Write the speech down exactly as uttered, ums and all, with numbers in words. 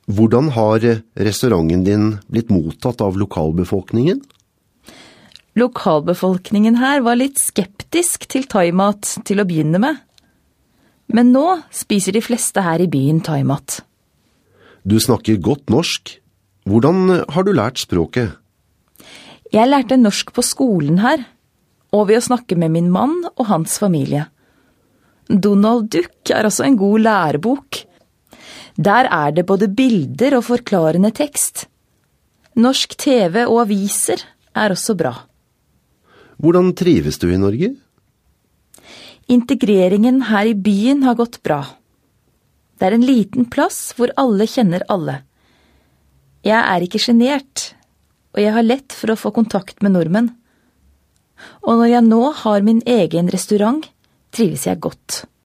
Hvordan har restauranten din blitt mottatt av lokalbefolkningen? Lokalbefolkningen her var litt skeptisk til thaimat til å begynne med. Men nå spiser de fleste her i byen thaimat. Du snakker godt norsk. Hvordan har du lært språket? Jeg lærte norsk på skolen her, og ved å snakke med min mann og hans familie. Donald Duck er også en god lærebok. Der er det både bilder og forklarende tekst. Norsk T V og aviser er også bra. Hvordan trives du i Norge? Integreringen her i byen har gått bra. Det er en liten plass hvor alle kjenner alle. Jeg er ikke genert, og jeg har lett for å få kontakt med nordmenn. Og når jeg nå har min egen restaurant, trives jeg godt.